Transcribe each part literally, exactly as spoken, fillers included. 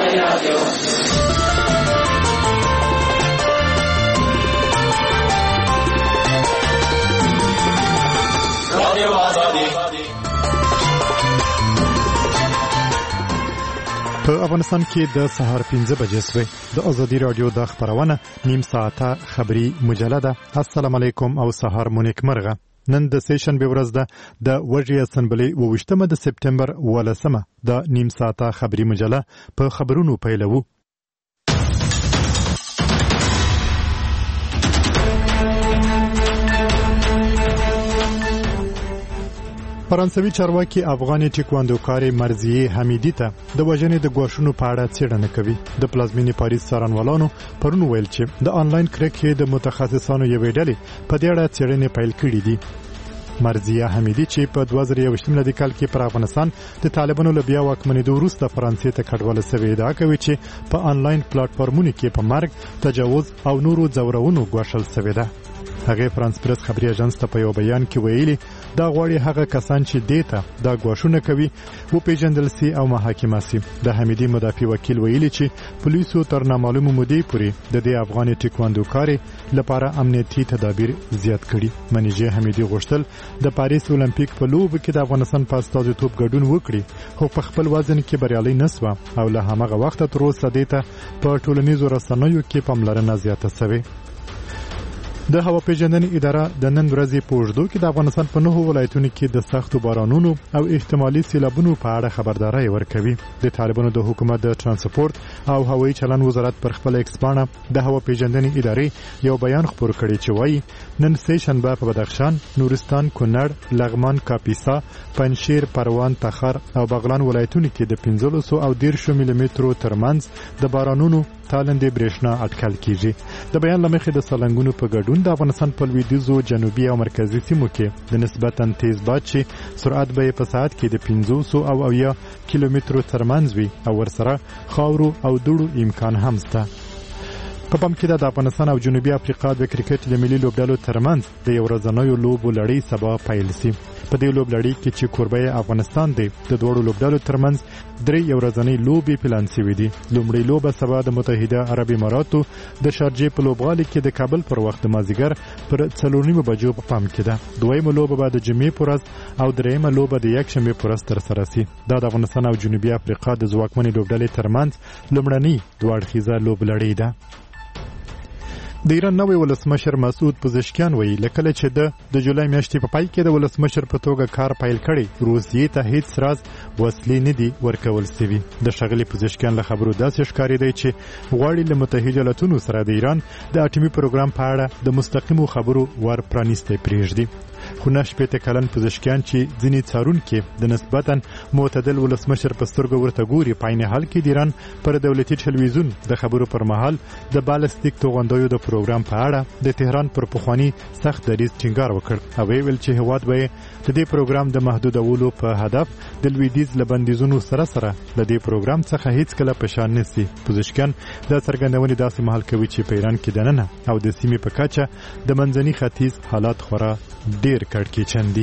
رادیو رادیو آزادي. په افغانستان کې د سهار پنځه بجې شوې. د ازادي رادیو د خبرونه نیم ساعته خبری مجله ده. السلام علیکم او سهار مونږ مرغه. نن د سیشن به ورځ ده د وژې اسمبلی وشتمه د سپتمبر ولسمه د نیم ساعته خبری مجله په خبرونو پیلوو. فرانسوي چارواکي افغاني ټیکواندوکارې مرضیه حمیدی ته د وژنې د ګواښونو په اړه څېړنه کوي. د پلازمینې پاریس څارنوالانو پرون ویل چې د آنلاین کرکې د متخصصانو یوې ډلې په دې اړه څېړنې پیل کړې دي. مرضیه حمیدی چې په دوه زره یوویشتم میلادي کال کې پر افغانستان د طالبانو له بیا واکمنېدو وروسته فرانسې ته کډواله شوې ادعا کوي چې په آنلاین پلاټفارمونو کې په مرګ، تجاوز او نورو ځورونو ګواښل شوې ده. هغه فرانس پریس خبري اژانس ته په یو بیان کې ویلي دا غواړي هغه کسان چې دیته دا ګواښونه کوي و پیژندل سي او محاکمه سي. د حمیدی مدافع وکیل ویلي چې پولیسو تر نامعلومه مودې پورې د دې افغاني ټیکواندوکارې لپاره امنیتي تدابیر زیات کړي. منیجه حمیدی غوښتل د پاریس اولمپیک په لوبو کې د افغانستان په استازیتوب ګډون وکړي، خو په خپل وزن کې بریالي نسوه او له همغه وخته تر اوسه دیته په ټولنیزو رسنیو کې پاملرنه زیاته شوې. د هوا پیژندنې اداره د نن ورځې په اوږدو کې د افغانستان په نهو ولایتونو کې د سختو بارانونو او احتمالي سیلابونو په اړه خبرداري ورکوي. د طالبانو د حکومت د ترانسپورت او هوایي چلن وزارت پر خپل ایکس پاڼه د هوا پیژندنې ادارې یو بیان خپور کړی چې وایي نن سه شنبه په بدخشان، نورستان، کونړ، لغمان، کاپیسا، پنجشیر، پروان، تخار او بغلان ولایتونو کې د پنځلس او دېرش ملي مترو ترمنځ د بارانونو تالندې برېښنا اټکل کیږي. د بیان لمخې د سالنګونو په ګډون د افغانستان په لویدیځو، جنوبي او مرکزي سیمو کې د نسبتاً تیز باد چې سرعت به په ساعت کې د پنځوس او اویا کیلومترو ترمنځ وي او ورسره خاورو او دوړو امکان هم شته. په پام کې د افغانستان او جنوبي افریقا د کرکټ د ملي لوبډلو ترمنځ د یو ورځنیو لوبو لړۍ سبا پیل شي. په دې لوبلړۍ کې چې کوربه افغانستان دی د دوړو لوبډلو ترمنځ درې یو ورځنۍ لوبې پلان شوې دي. لومړی لوبه سبا د متحده عرب اماراتو د شارجې په لوبغالي کې د کابل پر وخت د مازیګر پر څلور نیمو بجو په پام کې ده. دویمه لوبه به د جمعې پر ورځ او دریمه لوبه د یکشنبې پر ورځ ترسره شي. دا د افغانستان او جنوبي افریقا د ځواکمنې لوبډلې ترمنځ لومړنۍ دوه اړخیزه لوبلړۍ ده. د ایران نوی ولسمشر مسعود پزشکیان وایي لکه چې د د جولای میاشتې په پای کې د ولسمشر په توګه کار پیل کړي، روسیې ته هیڅ راز وسلې نه دي ورکول شوي. د ښاغلي پزشکیان له خبرو داسې ښکارېدی چې غواړي له متحده ایالتونو سره د ایران د اټومي پروګرام په اړه د مستقیمو خبرو ور پرانیستی پرېږدي. خو نه شپېته کلن پزشکیان چې ځینې څارونکي د نسبتاً معتدل ولسمشر په سترګو ورته ګوري، په عین حال کې د ایران پر دولتي ټلویزیون د خبرو پر مهال د بالستیک توغندیو د پروګرام په اړه د تهران پر پخواني سخت دریځ ټینګار وکړ او ویل چې هیواد به د دې پروګرام د محدودولو په هدف د لویدیځ له بندیزونو سره سره د دې پروګرام څخه هیڅ کله په شان نشي. پزشکیان د څرګندونې داسې مهال کوي چې په ایران کې دننه او د سیمې په کچه د منځني ختیځ حالات خورا ډیر کړکېچن دي.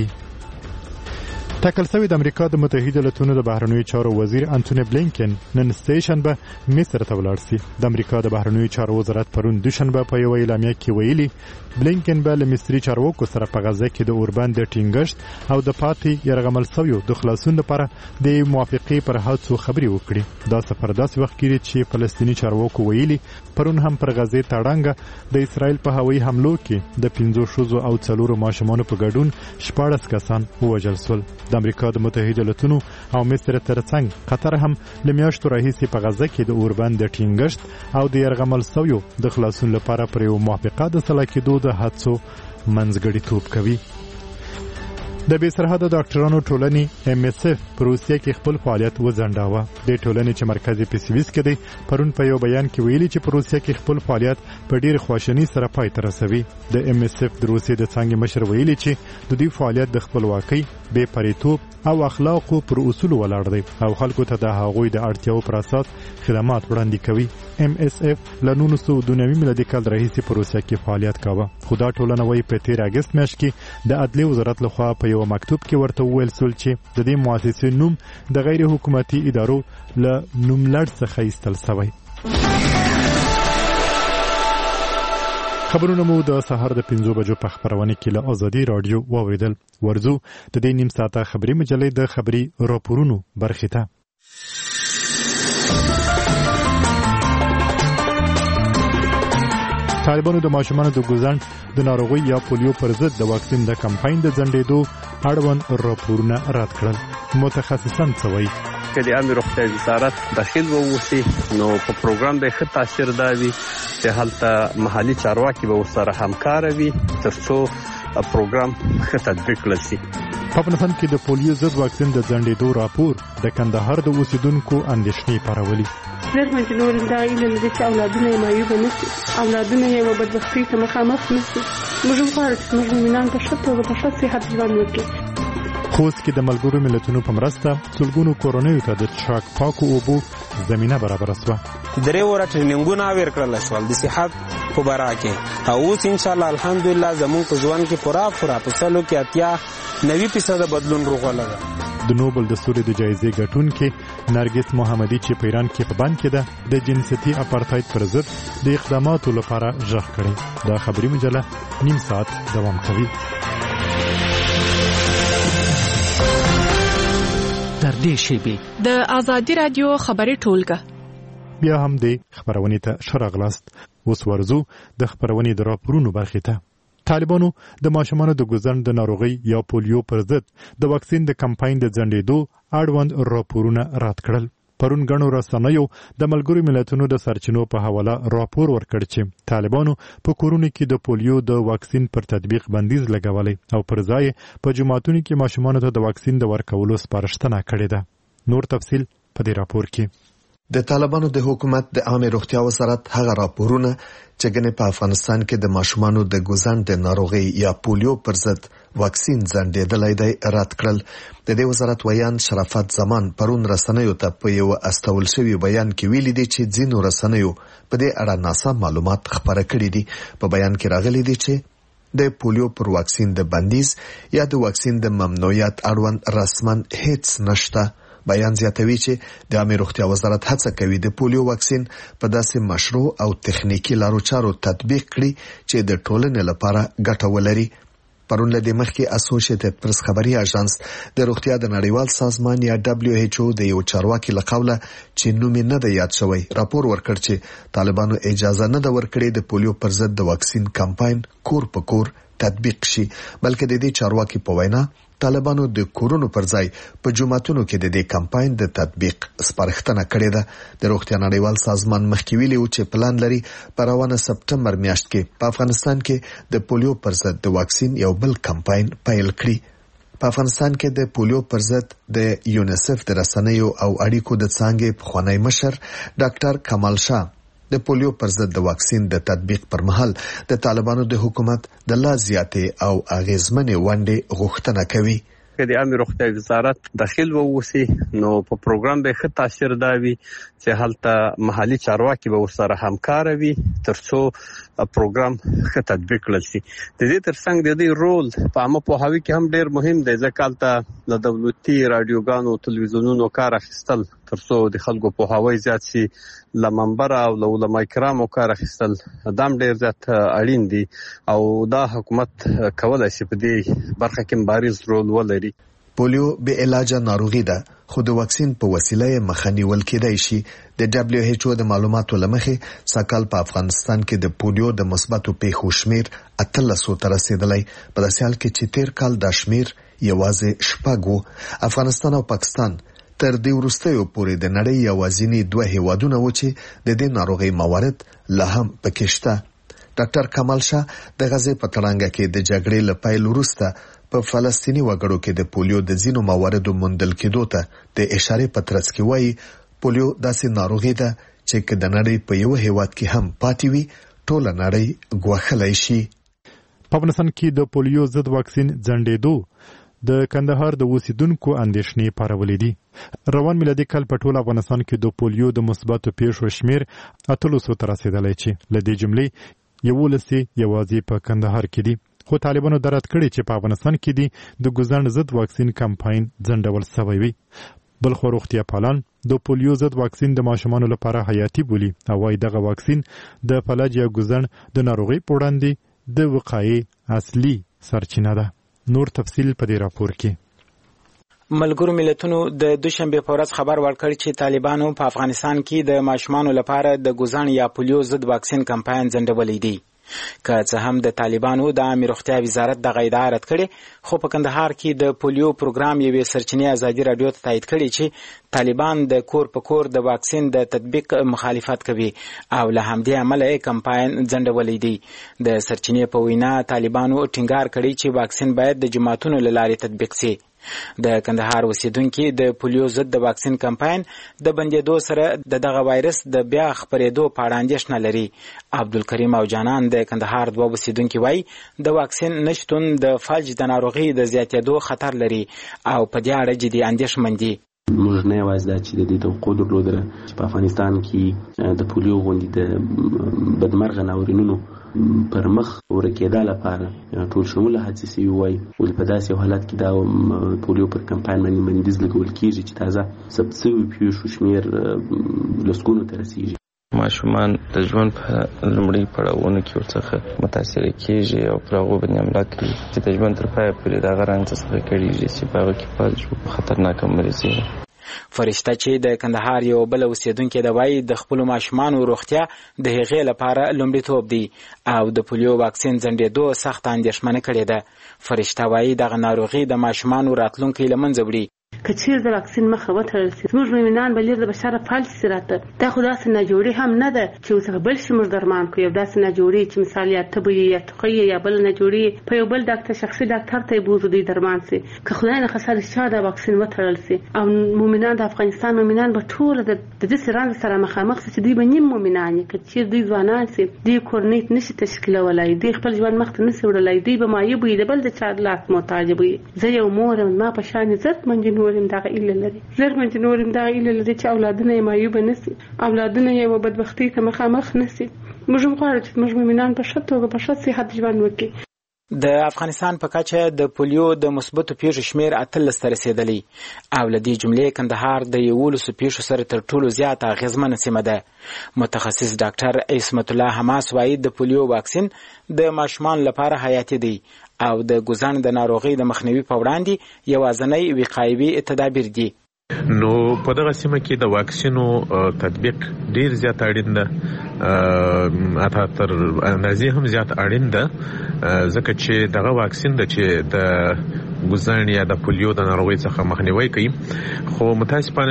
ټاکل شوی د امریکا د متحده ایالاتونو د بهرنیو چارو وزیر انټونی بلینکن نن سه شنبه مصر ته ولاړ شي. د امریکا د بهرنیو چارو وزارت پرون دوشنبه په یو اعلامیه کې ویلي بلینکن به له مصري چارواکو سره په غزه کې د اوربند د ټینګښت او د پاتې یرغمل شویو د خلاصون لپاره د موافقې پر هڅو خبرې وکړي. دا سفر داسې وخت کې چې فلسطینی چارواکو ویلي پرون هم پر غزه تړانګه د اسرائیل په هوایي حملو کې د پنځو ښځو او څلورو ماشومانو په ګډون شپاړس کسان ووژل شول. د امریکا د متحده ایالاتونو او مصر ترڅنګ قطر هم له میاشتو راهیسې په غزه کې د اوربند د ټینګښت او د یرغمل شویو د خلاصون لپاره پر یو موافقه د سلا کېدو د هڅو منځګړیتوب کوي. د بې سرحده ډاکټرانو ټولنې ام اس اف په روسیه کې خپل فعالیت وځنډاوه. د ټولنې چې مرکز یې په سویس کې دی پرون په یو بیان کې ویلي چې په روسیه کې خپل فعالیت په ډېر خواشینۍ سره پای ته رسوي. د ام اس اف د روسیې د څانګې مشر ویلي چې د دې فعالیت د خپلواکۍ، بې پریتوب او اخلاقو پر اصول ولاړ دی او خلکو ته د هغوی د اړتیاو پر اساس خدمات وړاندې کوي. ام اس اف له نولس سوه دوه نوي میلادي کال راهیسې په روسیه کې فعالیت کاوه، خو دا ټولنه وایي په تیر اګست میاشت کې د عدلیې وزارت لخوا په یو یو مکتوب کې ورته وویل سول چې د دې مؤسسې نوم د غیر حکومتي ادارو له نوملړ څخه ایستل شوی. خبرونه مو د سهار د پنځو بجو په خبرونه کې له ازادي رادیو واوریدل. ورځو د دې نیم ساعته خبري مجلې د خبري راپورونو برخه ته. طالبانو د ماشومانو د ګوزن د ناروغي یا پولیو پر ضد د واکسین د کمپاین د ځنډېدو اړوند راپورونه رد کړل. متخصصان څه وایي؟ که د عامه روغتیا وزارت داخل ووسی نو په پروګرام به ښه تاثیر داوي چې هلته محلي چارواکي به ورسره همکار وي ترڅو پروګرام ښه تطبیق کړي. په افغانستان کې د پولیو ضد واکسین د ځنډېدو راپور د کندهار د اوسیدونکو اندېښنې پارولي. زر مجنور دا علم د چې اولادونه یې مایوب نه شي، اولادونه یې بدبختۍ ته مخامخ نه شي. موږ غواړو چې موږ مؤمنان په ښه توګه په ښه صحت ژوند وکړي. خوست کې د ملګرو ملتونو په مرسته سلګونو کورنیو ته د څښاک پاکو اوبو زمينه برابر شوه. درې وره ټریننګونه ورکړل شول د صحت په باره کې. او اوس ان شاء الله الحمدلله زموږ په ژوند کې پورا پورا په سلو کې اتیا نوي فیصد بدلون راغلی دی. د نوبل د سولې د جایزې ګټونکې نرګس محمدي چې په ایران کې په بند کې ده د جنسيتي اپارټاید پر ضد د اقداماتو لپاره ژغ کړي. دا خبري مجله نیم ساعت دوام کوي. در دې شیبې د ازادي رادیو خبري ټولګه بیا هم د خبرونې ته شراغلاست. اوس ورزو د خبرونې د راپورونو برخه ته. طالبانو د ماشومانو د ګوزن د ناروغي یا پولیو پر ضد د واکسین د کمپاین د ځنډېدو اړوند راپورونه رد کړل. پرون غنو رسنیو د ملګرو ملتونو د سرچینو په حواله راپور ورکړ چې طالبانو په کورونو کې د پولیو د واکسین پر تطبیق بندیز لګولې او پر ځای په جماعتونو کې ماشومانو ته د واکسین د ورکولو سپارښتنه کړې ده. نور تفصیل په دې راپور کې. د طالبانو د حکومت د عامه روغتیا وزارت هغه راپورونه چې ګنې په افغانستان کې د ماشومانو د ګوزن د ناروغي یا پولیو پر ضد واکسین ځنډېدلای دی رد کړل. د دې وزارت ویان شرافت زمان پرون رسنیو ته په یو استول شوی بیان کې ویلي دي چې ځینو رسنیو په دې اړه ناسم معلومات خبره کړي دي. په بیان کې راغلي دي چې د پولیو پر واکسین د بندیز یا د واکسین د ممنوعیت اړوند رسما هیڅ نشته. بیان زیاتوي چې د عامه روغتیا وزارت هڅه کوي د پولیو واکسین په داسې مشروع او تخنیکی لارو چارو تطبیق کړي چې د ټولنې لپاره ګټه ولري. پرون له دې مخکې اسوسییټډ پریس خبري اژانس د روغتیا د نړیوال سازمان یا دبليو ایچ او د یو چارواکي لقوله چې نوم نه دی یاد شوی راپور ورکړ چې طالبانو اجازه نه ده ورکړې د پولیو پر ضد د واکسین کمپاین کور په کور تطبیق شي، بلکې د دې چارواکي په وینا طالبانو د کورونو پر ځای په جماعتونو کې د دې کمپاین د تطبیق سپارښتنه کړې ده. د روغتیا نړیوال سازمان مخکې ویلي و چې پلان لري په روانه سپټمبر میاشت کې په افغانستان کې د پولیو پر ضد د واکسین یو بل کمپاین پیل کړي. په افغانستان کې د پولیو پر ضد د یونیسف د رسنیو او اړیکو د څانګې پخوانی مشر ډاکټر کمال شاه د پولیو پر ضد د واکسین د تطبیق پر مهال د طالبانو د حکومت د لا زیاتې او اغیزمنې ونډې غوښتنه کوي. که د عامه روغتیا وزارت داخل ووسی نو په پروګرام به ښه تاثیر داوي چې هلته محلي چارواکي به ورسره همکار وي ترڅو پروګرام ښه تطبیق کړي. د دې ترڅنګ د دې رول په عامه پوهاوي کې هم ډیر مهم دی ځکه هلته د دولتي رادیوګانو او تلویزیونونو کار اخیستل ترڅو د خلکو پوهاوی زیات شي، له منبر او له علماء کرامو کار اخیستل دام ډیر زیات اړین دي او دا حکومت کولای شي په دې برخه کې بارز رول ولري. پولیو به علاج ناروغي ده خو د واکسین په وسیله مخنیول کېدای شي. د دبليو ایچ او د معلوماتو لمخې ساکال په افغانستان کې د پولیو د مثبتو پیښو شمیر اتلسو ته رسیدلی، په داسې حال کې چې تیر کال دا شمیر یوازې شپږ. افغانستان او پاکستان تر دې وروستیو پورې د نړۍ یوازینی دوه هیوادونه و چې د دې ناروغي موارد لا هم پکې شته. ډاکټر کمال شاه د غزې په تړانګه کې د جګړې له پیل وروسته په فلسطینی وګړو کې د پولیو د ځینو مواردو موندل کېدو ته د اشارې په ترڅ کې وایي پولیو داسې ناروغي ده چې د نړۍ په یو هیواد کې هم پاتې وي ټوله نړۍ ګواښلی شي. په افغانستان کې د پولیو ضد واکسین ځنډېدو د کندهار د اوسیدونکو اندېښنې پارولې دي. روان میلادي کال په ټول افغانستان کې د پولیو د مثبتو پیښو شمیر اتلسو ته رسیدلی چې له دې جملې یولس یوازې په کندهار کې دي. خو طالبانو درات کړي چې په افغانستان کې دي د ګوزن ضد واکسین کمپاین ځنډول شوی وي. بل خو روغتیا پالان د پولیو ضد واکسین د ماشومانو لپاره حیاتي بولي او وايي دغه واکسین د فلج یا ګوزن د ناروغي په وړاندې د وقایې اصلي سرچینه ده. نور تفصیل په دې راپور کې. ملګرو ملتونو د دوشنبه په ورځ خبر ورکړ چې طالبانو په افغانستان کې د ماشومانو لپاره د ګوزن یا پولیو ضد واکسین کمپاین ځنډولې دي. که څه هم د طالبانو د عامه روغتیا وزارت د غیدا رد کړي، خو په کندهار کې د پولیو پروګرام یوې سرچینې ازادي رادیو ته تایید کړي چې طالبان د کور په کور د واکسین د تطبیق مخالفت کوي او له همدې امله یې کمپاین ځنډولې دي. د سرچینې په وینا طالبانو ټینګار کړي چې واکسین باید د جماعتونو له لارې تطبیق شي. د کندهار اوسیدونکو د پولیو ضد د واکسین کمپاین د بندیدو سره د دغه وایرس د بیا خپرېدو په اړه اندېښنه لري. عبدالکریم او جانان د کندهار دوه اوسیدونکو وایي د واکسین نشتون د فلج د ناروغي د زیاتېدو خطر لري او په دې اړه جدي اندېښمن دي. موږ نه یوازې دا چې د دې توقع درلودله چې په افغانستان کې د پولیو غوندې د بدمرغه ناورینونو پر مخ ورکېدا لپاره ټول شموله هڅې سوي وای، ولې په داسې یو حالت کې دا پولیو پر کمپاین باندې بندیز لګول کېږي چې تازه ثبت شوي پیښو شمېر لسګونو ته رسېږي. ماشومان د ژوند په لومړي پړاوونو کې ورڅخه متاثره کېږي او پر هغو باندې حمله کوي چې د ژوند تر پایه پورې د هغه رنځ څخه کړېږي چې په هغه کې فلج خطرناکه مرض دی. فرشته چې د کندهار یو بل اوسیدونکو د وایي د خپل ماشومانو روغتیا د هغې لپاره لومړیتوب دی او د پولیو واکسین ځنډېدو سخت اندېښمنه کړې ده. فرشته وایي دغه ناروغي د ماشومانو راتلونکی له منځه وړي. که چیرې د واکسین مخه وتړل شي، زموږ مؤمنان به لیر د بشره فلج شي راته. دا خو داسې ناجوړي هم نه ده چې ورڅخه بل شي موږ درمان کړو. یو داسې ناجوړي چې مثال یا تبه یا ټوخی یا بل ناجوړي په یو بل ډاکټر شخصي ډاکټر ته بوزو دی درمان شي. که خدای نه خسر شي دا واکسین وتړل شي او مؤمنان د افغانستان مؤمنان به ټول د دې سره سره مخامخ شي چې دوی به نیم مؤمنان که چیرې دوی ځوانان شي دوی کورنۍ نشي تشکیلولای، دوی خپل ژوند مخ ته نشي وړلای، دوی به مایه وي د بل د چا لاس محتاج وي. زه یو مور ما په شان عزت منځ نورم دغه ایله زر من چې نورم دا ایله لري چې اولادونه یې معیوبه نشي، اولادونه یې و بدبختۍ ته مخامخ نشي. موږ هم غواړو چې موږ مؤمنان په ښه توګه په ښه صحت ژوند وکړي. د افغانستان په کچه د پولیو د مثبتو پیښو شمېر اتلس ته رسېدلی او له دې جملې کندهار د یولسو پیښو سره تر ټولو زیاته اغېزمنه سیمه ده. متخصص ډاکټر عصمت الله حماس وایي د پولیو واکسین د ماشومانو لپاره حیاتي دی او د ګوزن د ناروغۍ د مخنیوي په وړاندې یوازینی وقایوي تدابیر دي. نو په دغه سیمه کې د واکسینو تطبیق ډیر زیات اړین ده، اته تر اندازې هم زیات اړین ده، ځکه چې دغه واکسین د چې د ګوزن یا د پولیو د ناروغۍ څخه مخنیوي کوي. خو متاسفانه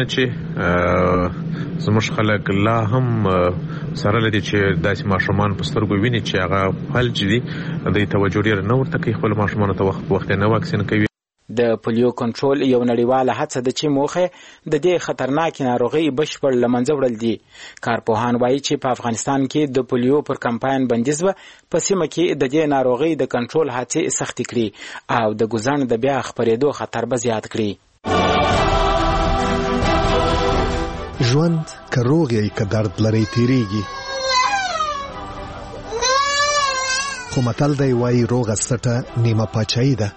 چې زموږ خلک لا هم سره لدی چې داسې ماشومان په سترګو ویني چې هغه فلج دي، د توجه ډیر نه ورته کوي، خپل ماشومان ته وخت وخت نه واکسین کوي. د پولیو کنټرول یو نړیواله هڅه ده چې موخه د دې خطرناکې ناروغۍ بشپړ له منځه وړل دي. کارپوهان وایي چې په افغانستان کې د پولیو پر کمپاین بندیز و په سیمه کې د دې ناروغۍ د کنټرول هڅې سختې کړي او د ګوزن د بیا خپرېدو خطر به زیات کړي. ژوند که روغ یې که درد لري تیریږي، خو متل دی وایي روغه سټه نیمه پاچاهي ده.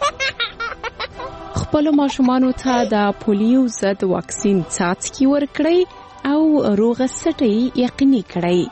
خپل ماشومانو ته د پولیو ضد واکسین څاڅکي ورکړئ او روغه سټه یقیني کړئ.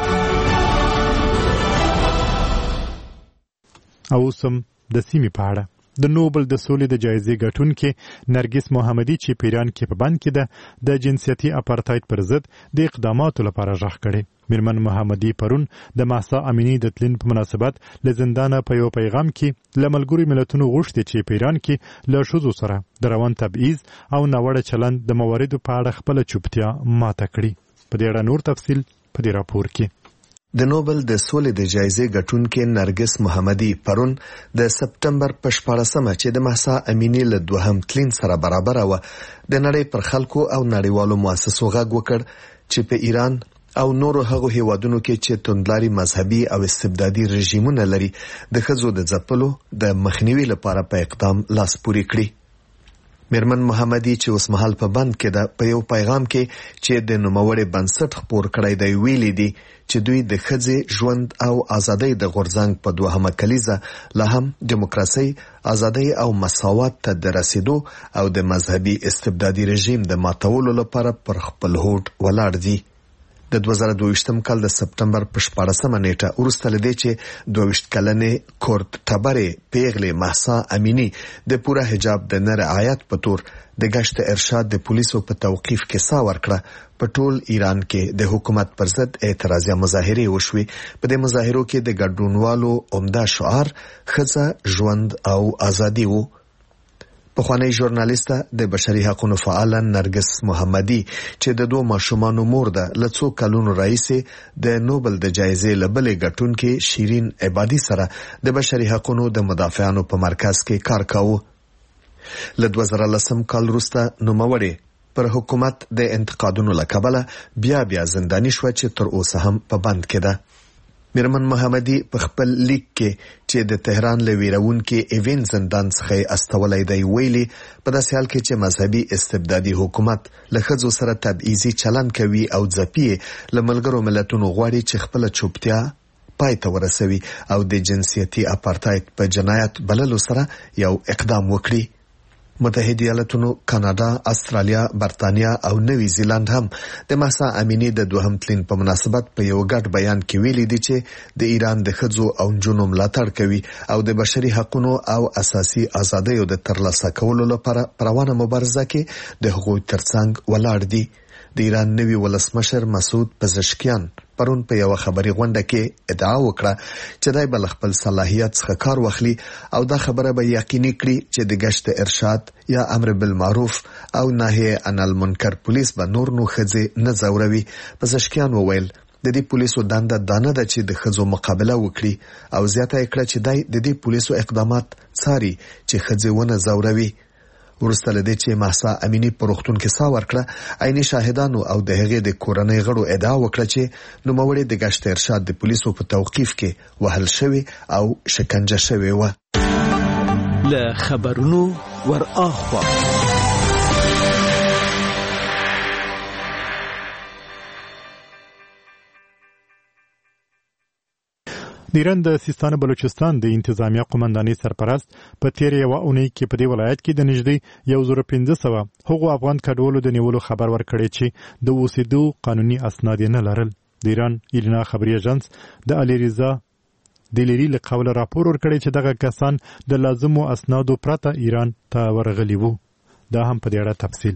او سم د سیمې په اړه د نوبل د سولې د جایزې ګټونکې نرګس محمدي چې پیران کې په بند کې ده د جنسیتي اپارتاید پر ضد د اقداماتو لپاره غږ کړي. میرمن محمدي پرون د ماسا امینی د تلین په مناسبت له زندانه په یو پیغام کې له ملګرو ملتونو غوښتي چې پیران کې له ښځو سره د روان تبعیض او ناوړه چلند د مواردو په اړه خپل چوپتیا ماته کړي. په دې اړه نور تفصیل په دې راپور کې. د نوبل د سولې د جایزې ګټونکې نرګس محمدي پرون د سپټمبر په شپاړسمه چې د ماسا امینی له دوهم تلین سره برابر و د نړۍ پر خلکو او نړیوالو مؤسسو غږ وکړ چې په ایران او نورو هغو هیوادونو کې چې توندلاري مذهبي او استبدادي رژیمونه لري د ښځو د ځپلو د مخنیوي لپاره په اقدام لاس پورې کړي. میرمن محمدي چې اوس مهال په بند کې ده په یو پیغام کې چې د نوموړي بنسټ خپور کړی دی ویلي دي چې دوی د ښځې ژوند او ازادۍ د غورځنګ په دوهمه کلیزه لا هم دیموکراسي، ازادۍ او مساوات ته د رسیدو او د مذهبي استبدادي رژیم د ماتولو لپاره پر خپل هوډ ولاړ دي. د دوه زره دوه ویشتم کال د سپټمبر په شپاړسمه نیټه وروسته له دې چې دوه ویشت کلنې کورت ټبرې پیغلې مهسا امینی د پوره حجاب د نه رعایت په تور د گشت ارشاد د پولیسو په توقیف کې سا ورکړه. په ټول ایران کې د حکومت پر ضد اعتراضي مظاهرې وشوي. په دې مظاهرو کې د ګډونوالو عمده شعار ښځه، ژوند او ازادي وو. پخوانی ژورنالیسته د بشري حقوقو فعال نرګس محمدي چې د دوه ماشومانو مور ده له څو کلونو راهیسې د نوبل د جایزې لبلې ګټونکې شیرین عبادي سره د بشري حقوقو د مدافعانو په مرکز کې کار کاوه. له دوه زره لسم کال وروسته نوموړې پر حکومت د انتقادونو له کبله بیا بیا زنداني شوه چې تر اوسه هم په بند کې ده. میرمن محمدي په خپل لیک کې چې د تهران له ویرونکې ایوین زندان څخه استولای دی ویلي په داسې حال کې چې مذهبي استبدادي حکومت له ښځو سره تبعیضي چلند کوي او ځپي له ملګرو ملتونو غواړي چې خپل چوپتیا پای ته ورسوي او د جنسیتي اپارټایډ په جنایت بللو سره یو اقدام وکړي. متحده ایالاتونو، کاناډا، استرالیا، برتانیا او نوی زیلاند هم د مهسا امینی د دوهم تلین په مناسبت په یو ګډ بیان کې ویلي دي چې د ایران د ښځو او نجونو ملاتړ کوي او د بشري حقوقو او اساسي ازادیو د ترلاسه کولو لپاره په روانه مبارزه کې د هغوی ترڅنګ ولاړ دي. د ایران نوی ولسمشر مسعود پزشکیان پرون په یو خبري غونډه کې ادعا وکړه چې دای بل خپل صلاحیت څخه کار واخلي او دا خبره به یقیني کړي چې د گشت ارشاد یا امر بالمعروف او نهي عن المنکر پولیس به نور نو ښځې نه ځوروي. پزشکیان وویل د دې پولیسو دنده دانه ده چې د ښځو مقابله وکړي او زیاته کړه چې دای د دې پولیسو اقدامات څاري چې ښځې ونه ځوروي. ورسته لدې چې مهسا امینی په روغتون کې سا ورکړه، عیني شاهدانو او د هغې د کورنۍ غړو ادعا وکړه چې نوموړې د گشت ارشاد د پولیسو په توقیف کې وهل شوی او شکنجه شوی و. له خبرونو ور اخوا د ایران د سیستان بلوچستان د انتظامیه قومندانۍ سرپرست په تیر یو اونۍ کې په دې ولایت کې د نږدې یو زره پنځه سوه هغو افغان کډوالو د نیولو خبر ورکړی چې د اوسېدو قانوني اسناد نه لرل. د ایران ایلنا خبري اژانس د الیریزا د لیری له قوله راپور ورکړی چې دغه کسان د لازمو اسنادو پرته ایران ته ورغلي وو. دا هم په دې اړه تفصیل.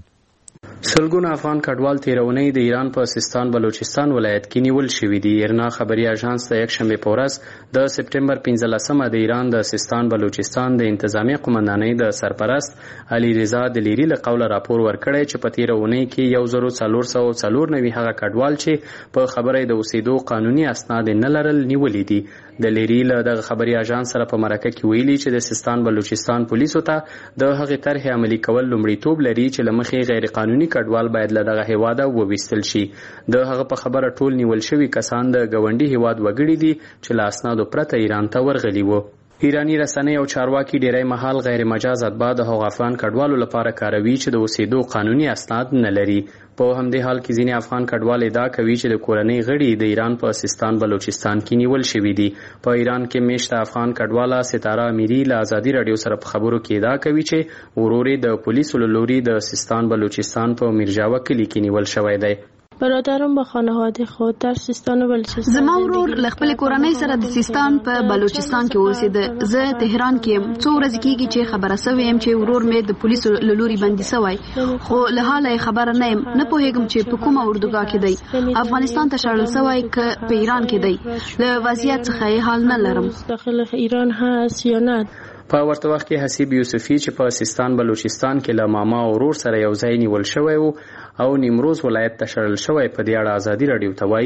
سلګونه افغان کډوال تیرونی د ایران په سیستان بلوچستان ولایت کې نیول شوی دی. ایرنا خبري اژانس د یک شنبه په ورځ د سپټمبر پنځلسمه د ایران د سیستان بلوچستان د انتظامیه قومندانۍ د سرپرست علي رضا د لیری له قوله راپور ورکړی چې په تیرونی کې یو زره څلور سوه څلور نوي هغه کډوال چې په خبره د اوسېدو قانوني اسناد نه لرل نیولې دي. د لیری له دغه خبري اژانس سره په مرکه کې ویلي چې د سیستان بلوچستان پولیسو ته د هغې طرحې عملي کول لومړیتوب لري چې له مخې غیر قانوني کډوال باید له دغه هیواده وویستل شي. د هغه په خبره ټول نیول شوي کسان د ګاونډي هیواد وګړي دي چې له اسنادو پرته ایران ته ورغلي وو. ایرانی رسنۍ او چارواکي ډیری مهال غیر مجاز اتباع د هغو افغان کډوالو لپاره کاروي چې د اوسېدو قانوني اسناد نه لري. په همدې حال کې ځینې افغان کډوال ادعا کوي چې د کورنۍ غړي د ایران په سیستان بلوچستان کې نیول شوي دي. په ایران کې میشته افغان کډواله ستاره امیري له ازادي راډیو سره په خبرو کې ادعا کوي چې ورور د پولیسو له لوري د سیستان بلوچستان په میرجاوه کلي کې نیول شوی دی. برادرم با خانواده خود در سیستان و بلوچستان زما ورور له خپل کورنۍ سره د سیستان په بلوچستان کې اوسېده. زه تهران کې یم. څو ورځې کېږي چې خبره سوې یم چې ورور مې د پولیسو له لوري بندي سوی، خو له حاله خبره نه یم. نه پوهېږم چې په کومه اردوګاه کې دی. افغانستان ته شړل سوی که په ایران کې دی. له وضعیت څخه حال نه لرم. داخل ایران هست یا نه. په ورته وخت کې حسیب یوسفی چې په سیستان بلوچستان کې له ماما او ورور سره یو ځای نیول شوی و او نیمروز ولایت ته شړل شوی په دې اړه ازادي راډیو ته وایي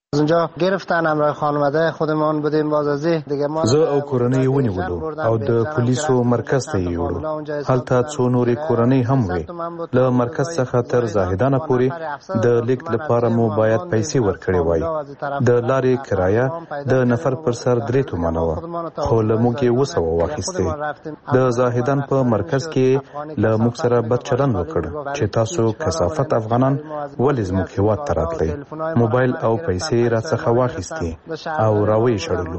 از اونجا گرفتن همراه خانواده خودمون بودیم بازازی دیگه ما زه او کورنۍ ونیولو او د پولیسو مرکز ته یوړو هلته څو نورې کورنۍ هم وي له مرکز څخه تر زاهدانه پورې د لیک لپاره مو باید پیسې ورکړې وای د لارې کرایه د نفر پر سر درې تومانه وه خو له موږ یې اوه سوه واخیستې د زاهدان په مرکز کې له موږ سره بد چلند وکړ چې تاسو کثافت افغانان ولې زموږ هېواد ته راتلئ موبایل او پیسې راڅخه واخیستې او راویې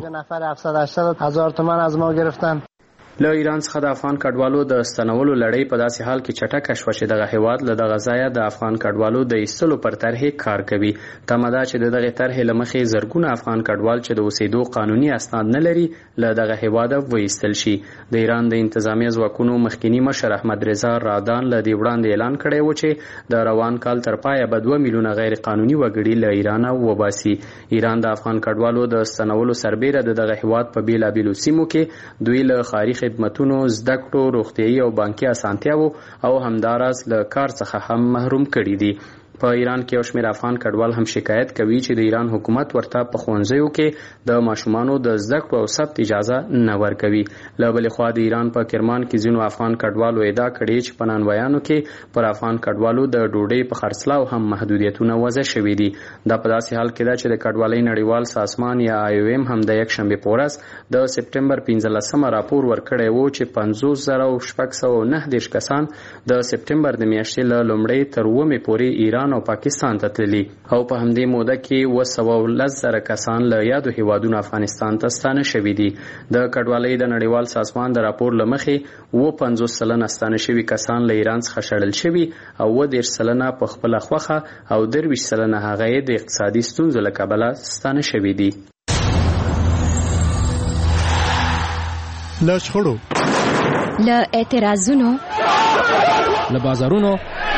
شړلو هزار تومان از ما گرفتن. له ایران څخه د افغان کډوالو د ستنولو لړۍ په داسې حال کې چټکه شوه چې دغه هیواد له دغه ځایه د افغان کډوالو د ایستلو پر طرحې کار کوي. تمه ده چې د دغې طرحې له مخې زرګونه افغان کډوال چې د اوسېدو قانوني اسناد نه لري له دغه هیواده وایستل شي. د ایران د انتظامیه ځواکونو مخکینی مشر احمد رضا رادان له دې وړاندې اعلان کړی و چې د روان کال تر پایه به دوه میلیونه غیر قانوني وګړي له ایرانه وباسي. ایران د افغان کډوالو د ستنولو سربیره د دغه هیواد په بیلابیلو سیمو کې دوی له ښاري خدمتونو، زده کړو، روغتیايي او بانکي اسانتیاوو او همداراز له کار څخه هم محروم کړي دي. په ایران کې یو شمېر افغان کډوال هم شکایت کوي چې د ایران حکومت ورته په ښوونځیو کې د ماشومانو د زده کړو او ثبت اجازه نه ورکوي. له بلې خوا د ایران په کرمان کې ځینو افغان کډوالو ادعا کړې چې په نانوایانو کې پر افغان کډوالو د ډوډۍ په خرڅلاو هم محدودیتونه وضع شوي دي. دا په داسې حال کې ده چې د کډوالۍ نړیوال سازمان یا آی او ایم هم د یکشنبې په ورځ د سپټمبر پنځلسمه راپور ورکړی و چې پنځوس زره شپږ سوه نهه دېرش کسان د سپټمبر د میاشتې له لومړۍ تر اوومې پورې ایران او پاکستان ته تللي او په همدې موده کې اوه سوه ولس زره کسان له یادو هیوادونو افغانستان ته ستانه شوي دي. د کډوالۍ د نړیوال سازمان د راپور له مخې اوه پنځوس سلنه ستانه شوي کسان له ایران څخه شړل شوي او اوه دېرش سلنه په خپله خوښه او درویشت سلنه هغه یې د اقتصادي ستونزو له کبله ستانه شوي دي. له شخړو، له اعتراضونو، له بازارونو،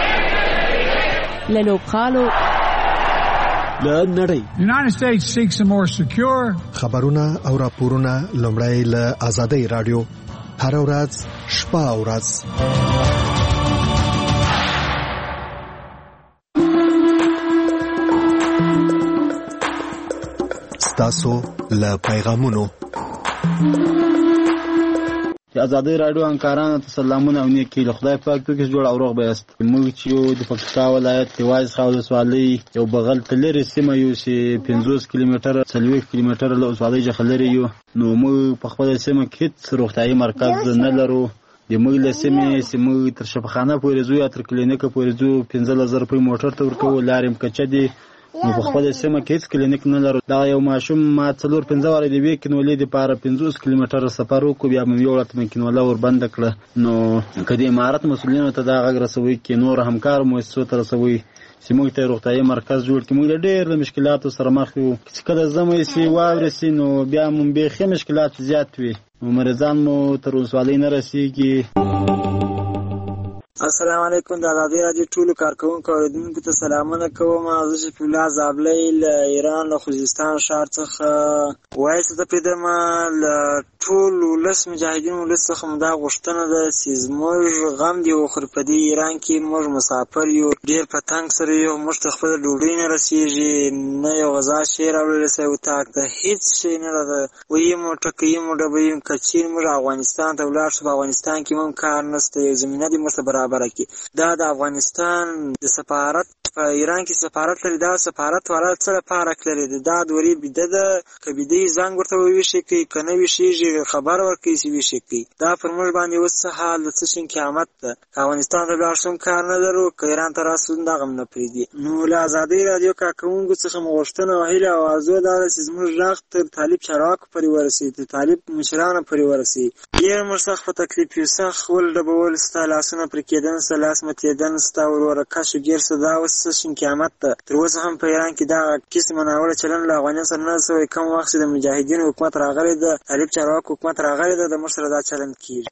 له لوبغالو، له نړۍ. United States seeks a more secure. خبرونه او راپورونه لومړی له آزادۍ رادیو هر ورځ شپه او ورځ. ستاسو له پیغامونو چې آزادۍ راډیو همکارانو ته سلامونه او نیکي له خدای پاک توکې جوړ او روغ به یاست. موږ چې یو د پکتیکا ولایت د وایز خاو ولسوالۍ یو بغل ته لرې سیمه یو چې پنځوس کیلومتره څلوېښت کیلومتره له ولسوالۍ څخه لرې یو، نو موږ په خپله سیمه کې هېڅ روغتیايي مرکز نه لرو. د موږ له سیمې چې موږ تر شفاخانه پورې ځو یا تر کلینیکه پورې ځو پنځلس زره روپۍ موټر ته ورکوو، لارې هم کچه دي. نو په خپله سیمه کې هېڅ کلینیک نه لرو. دغه یو ماشوم ما څلور پنځه واره د یوې کینولې دپاره پنځوس کیلومتره سفر وکړو، بیا مې یوه ورته مې کینوله وربنده کړه. نو که د امارت مسؤلینو ته دا غږ رسوئ کې نور همکارو مؤسسو ته رسوئ چې موږ ته روغتیايي مرکز جوړ کړي. موږ له ډېر د مشکلاتو سره مخ یو، چې کله ژمی شي واورې شي نو بیا مو بیخي مشکلات زیات وي، نو مریضان مو تر ولسوالۍ نه رسېږي. السلام علیکم. د آزادۍ راډیو ټولو کارکوونکو اورېدونکو ته سلامونه کوم. زه شفیع الله زابلی له ایران له خوزستان ښار څخه وایس ته پیدم. له ټول ولس مجاهدین ولس څخه مو دا غوښتنه ده چې زموږ غم دې وخوري. په دې ایران کې موږ مسافر یو، ډېر په تنګ سره یو، موږ ته خپله ډوډۍ نه رسېږي، نه یو غذا شی راوړلی سوی اتاق ته، هېڅ شی نه راته ویي مو ټکوي مو ډبوي. که چېرې موږ افغانستان ته ولاړ شو، په افغانستان کې هم کار نشته، یو زمینه دې موږ ته برابر کی. دا د افغانستان د سفارت په ایران کې سفارت لري، دا سفارت والا څه لپاره لري؟ دا دوري بده ده، که بده زنګ ورته وویشي کوي، که نه ویشیږي خبر ورکوي چې ویشي کوي. دا پر موږ باندې اوس څه حال د څه شین قیامت ده. که افغانستان ته لاړ شو کار نه لرو، که ایران ته راسو دغه هم نه پرېږدي. نو له آزادۍ راډیو کارکوونکو څخه مو غوښتنه او هیله او ارزو دا ده چې زموږ غږ تر طالب چارواکو پورې ورسوي، تر طالب مشرانو پورې ورسوي. ډېر موږ سخت په تکلیف یو، سخت ولډبول، ستا لاسونه پرې کېدن، ستا لاس متېدن، ستا وروره کش و ګیر سو. دا اوس څه شین قیامت ده. تر اوسه هم په ایران کې دغه قسم ناوړه چلند له افغانانو سره نه سوی. کم وخت چې د مجاهدینو حکومت راغلی ده، طالب چارواکو حکومت راغلی ده، د موږ سره دا چلند کېږي.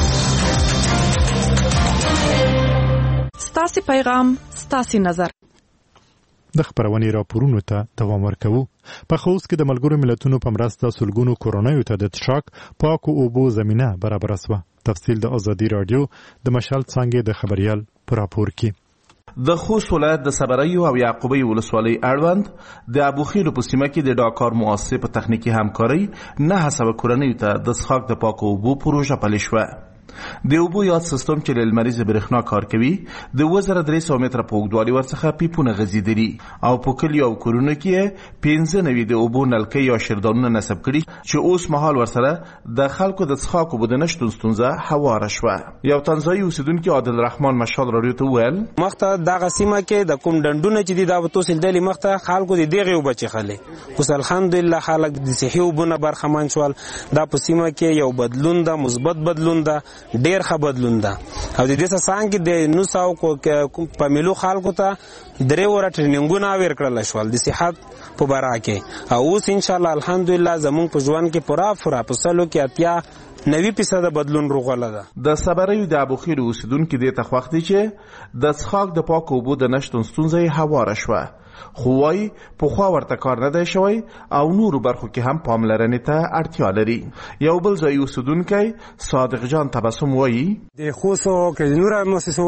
ستاسې پیغام، ستاسې نظر. د خبرونې راپورونو ته دوام ورکوو. په خوست کې د ملګرو ملتونو په مرسته سلګونو کورنیو ته د څښاک پاکو اوبو زمینه برابره شوه. تفصیل د آزادۍ راډیو د مشال څانګې د خبريال په راپور کې. د خوست ولایت د صبریو او یعقوبی ولسوالۍ اړوند د ابوخیلو په سیمه کې د ډاکار مؤسسې په تخنیکي همکارۍ نه سوه کورنیو ته د څښاک د پاکو اوبو پروژه پلي شوه. د اوبو یاد سیستم چې له لمریزې برېښنا کار کوي د اووه زره درې سوه متره په اوږدوالي ورڅخه پیپونه غځېدلي او په کلیو او کورونو کې پنځه نوي د اوبو نلکۍ یا شیردانونه نصب کړي چې اوس مهال ورسره د خلکو د څښاک اوبو د نشتون ستونزه هواره شوه. یو تنزایي اوسیدونکي عادل رحمان مشال راډیو ته وویل مخته دغه سیمه کې د کوم ډنډونه چې دي دا به توسل دلی مخته خلکو د دغې اوبه څښلې اوس الحمدلله خلک د صحي اوبو نه برخمن شول. دا په سیمه کې یو بدلون ده، مثبت بدلون ده، ډیر ښه بدلون ده او د دې څنګه د نو ساو په ملو خلکو ته درې وره ټریننګونه ورکړل شول د صحت په باره کې او اوس ان شاء الله الحمدلله زموږ په ژوند کې پوره پوره په سلو کې اتیا نوي فیصد بدلون روغله ده. د صبریو د ابوخیلو اوسیدونکي دې ته خوښ دي چې د څښاک د پاکو اوبو د نشتون ستونزه یې هواره شوه، خو وايي پخوا ورته کار نه دی شوی او نورو برخو کې هم پاملرنې ته اړتیا لري. یو بل ځای اوسیدونکی صادق جان تبسم وايي د خوستو کې د نورو مؤسسو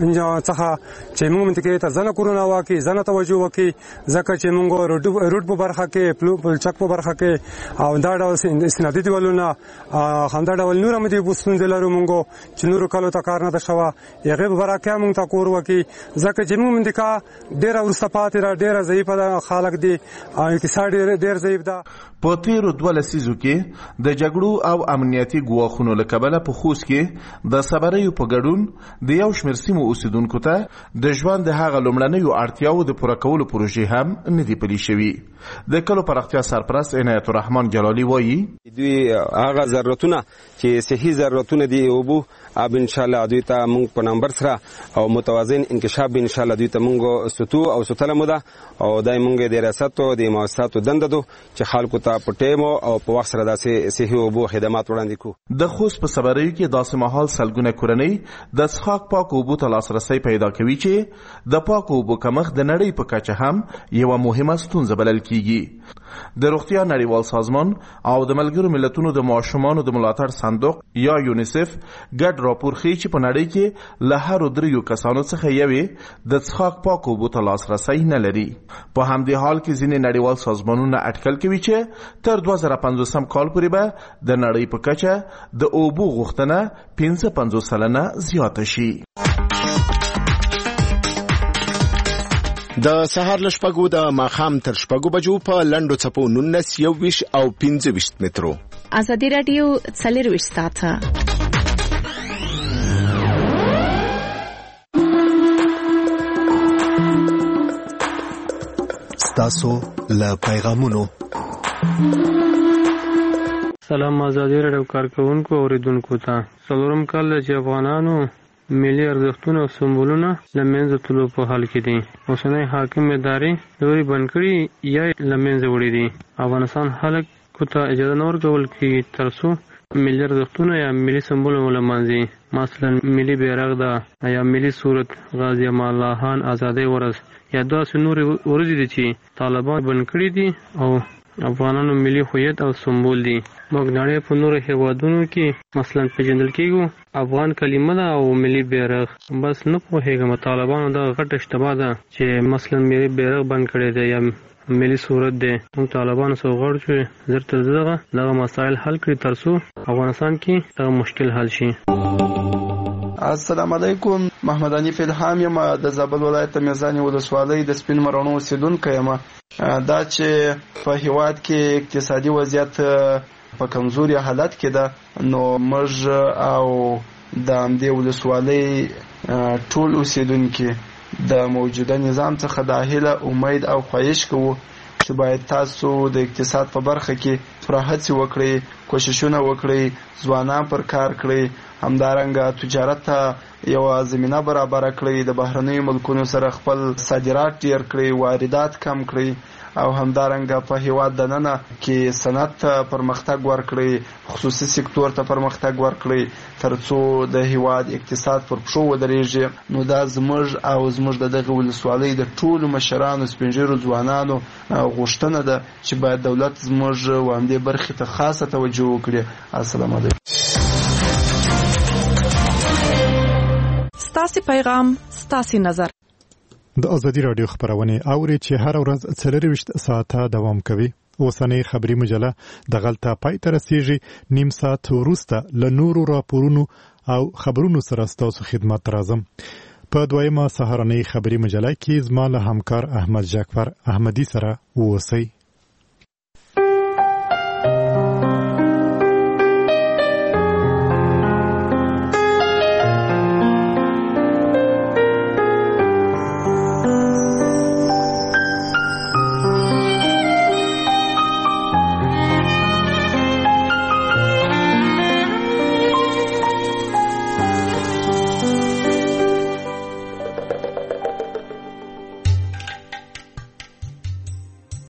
څخه چې موږ منطقې ته ځنه کورونه واکي ځنه توجه وکي ځکه چې موږ روډ په برخه کې پلچک په برخه کې او دا ډول استنادي دیوالونه همدا ډول نور هم دي بوستون لرو موږ چې نورو کالو ته کار نه ده شوه هغې په باره کې موږ ته کور وکي ځکه چې موږ منطقه ډېره وروسته پاتې ډیره ضعیفه ده، خلک دي او اقتصاد ډیر ضعیف ده. په تیرو دوه لسیزو کې د جګړو او امنیتي ګواښونو له کبله په خوست کې د صبریو په ګډون د یو شمېر سیمو اوسیدونکو ته د ژوند د هغه لومړنیو اړتیاوو د پوره کولو پروژې هم نه دي پلي شوي. د کلو پراختیا سرپرست عنایت الرحمن جلالي وایي دوی هغه ضرورتونه چې صحي ضرورتونه دي اوبو اب ان شاء الله دوی ته موږ په نمبر سره او متوازن انکشاف ان شاء الله دوی ته موږ ستو او ستله موده او دای موږ د ریاست او د مؤسساتو دنده دو چې خلکو ته په ټیمو او په وخت سره داسې صحي اوبو خدمات وړاندې کو. د خوست په صبریو کې داسې مهال سلګونه کورنۍ د څښاک پاکو اوبو ته لاسرسی پیدا کوي چې د پاکو اوبو کمښت د نړۍ په کچه هم یوه مهمه ستونزه بلل کیږي. د روغتیا نړیوال سازمان او د ملګرو ملتونو د ماشومانو د ملاتړ صندوق یا یونیسف ګډ راپور ښیي چې په نړۍ کې له هرو دریو کسانو څخه یوې د څښاک پاکو اوبو ته لاسرسی نه لري. په همدې حال کې ځینې نړیوال سازمانونه اټکل کوي چې تر دوه زره پنځوسم کال پورې به د نړۍ په کچه د اوبو غوښتنه پنځه پنځوس سلنه زیاته شي. د سهار له شپږو د ماښام تر شپږو بجو په لنډو څپو نولس یوویش او پنځه ویشت مترو. ازادي راډیو څلرویشت ساعته ستاسو له پیغامونو. سلام ازادي راډیو کارکونکو اوریدونکو ته څلورم کال چې افغانانو ملي ارزښتونه او سمبولونه له منځه تلو په حال کې دي. اوسنی حاکم ادارې لوري بند کړي یا له منځه وړي دي. افغانستان خلکو ته اجازه نه ورکول کېږي تر څو ملي ارزښتونه یا ملي سمبولونه ولمانځي. مثلا ملي بیرغ ده یا ملي صورت غازي امان الله خان آزادۍ ورځ یا داسې نورې ورځې دي چې طالبان بند کړي دي او افغانانو ملي هویت او سمبول دي. موږ نړۍ په نورو هیوادونو کې مثلا پیژندل کېږو افغان کلمه ده او ملي بیرغ. بس نه پوهېږم طالبانو دغه غټه اشتباه ده چې مثلا ملي بیرغ بند کړی دی یا ملي صورت دی. موږ طالبانو سره غواړو چې زر تر دغه دغه مسایل حل کړي تر څو افغانستان کې دغه مشکل حل شي. السلام علیکم، محمد حنیف الهام یم د زابل ولایت میزانې ولسوالۍ د سپین مرڼو اوسیدونکی یم. دا چې په هیواد کې اقتصادي وضعیت په کمزوري حالت کې ده نو موږ او د همدې ولسوالۍ ټول اوسیدونکي د موجوده نظام څخه د هیله امید او خواهش کوو چې باید تاسو د اقتصاد په برخه کې پوره هڅې وکړئ، کوششونه وکړئ، ځوانان پر کار کړئ، همدارنګه تجارت ته یوه زمینه برابره کړئ، د بهرنیو ملکونو سره خپل صادرات ډیر کړئ، واردات کم کړئ او همدارنګه په هیواد دننه کې صنعت ته پرمختګ ورکړئ، خصوصي سکتور ته پرمختګ ورکړئ تر څو د هیواد اقتصاد پر پښو ودرېږي. نو دا زموږ او زموږ د دغه ولسوالۍ د ټولو مشرانو سپین ږیرو ځوانانو غوښتنه ده چې باید دولت زموږ و همدې برخې ته خاصه توجه وکړي. السلام علیکم. ستاسو پیغام ستاسو نظر. د ازادي رادیو خبرونه اوري چې هر ورځ څلور ساعته دوام کوي. اوسنۍ خبري مجله د غلطه پای ته رسیږي. نیم ساعت وروسته له نورو راپورونو او خبرونو سره ستاسو خدمت راځم. په دویمه سهارنۍ خبري مجله کې زما له همکار احمد جعفر احمدي سره اوسئ.